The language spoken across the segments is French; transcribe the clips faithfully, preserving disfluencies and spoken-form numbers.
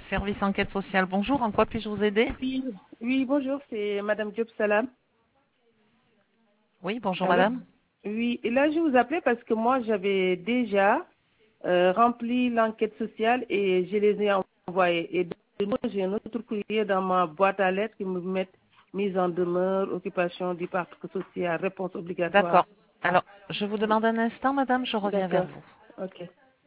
Service enquête sociale, bonjour, en quoi puis-je vous aider? Oui, oui, bonjour, c'est Madame Diop Salam. Oui, bonjour Alors, madame. oui, et là je vous appelais parce que moi j'avais déjà euh, rempli l'enquête sociale et je les ai envoyés. Et de nouveau, j'ai un autre courrier dans ma boîte à lettres qui me met mise en demeure, occupation du parc social, réponse obligatoire. D'accord. Alors, je vous demande un instant madame, je reviens vers D'accord, vous. ok.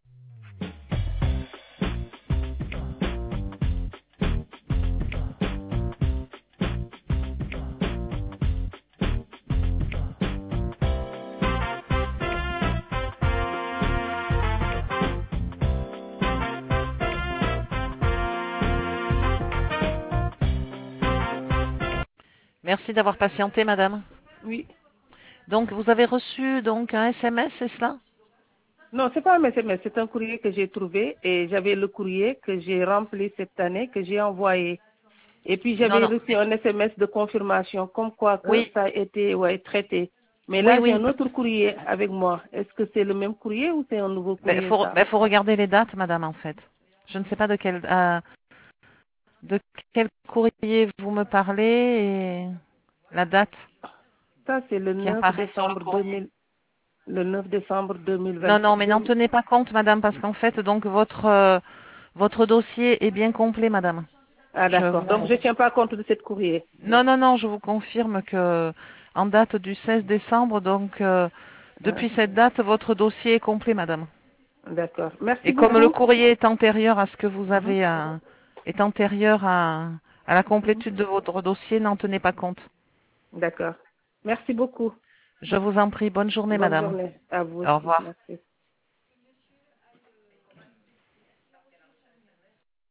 Merci d'avoir patienté madame. Oui. Donc, vous avez reçu donc un S M S, c'est cela? Non, c'est pas un S M S, c'est un courrier que j'ai trouvé et j'avais le courrier que j'ai rempli cette année, que j'ai envoyé. Et puis Non, j'avais non. reçu un S M S de confirmation comme quoi que Oui, ça a été ouais, traité. Mais oui, là, j'ai oui. un autre courrier avec moi. Est-ce que c'est le même courrier ou c'est un nouveau Ben, courrier, faut, ça? ben, faut regarder les dates madame en fait. Je ne sais pas de quel, euh, de quel courrier vous me parlez et la date Ça, c'est le qui neuf apparaît sur le décembre deux courrier. mille, le neuf décembre deux mille Non, vingt. non, mais n'en deux- tenez pas compte, madame, parce qu'en fait, donc votre euh, votre dossier est bien complet, madame. Ah, Je d'accord. Donc, vous... je ne tiens pas compte de cette courrier. Non, non, non, je vous confirme que en date du seize décembre, donc euh, Ah, depuis cette date, votre dossier est complet, madame. d'accord. Merci Et comme le beaucoup. courrier est antérieur à ce que vous Mhm, avez, euh, est antérieur à, à la mhm. complétude de votre dossier, n'en tenez pas compte. D'accord. Merci beaucoup. Je vous en prie, bonne journée, Bonne madame. journée à vous Au aussi. revoir. Merci.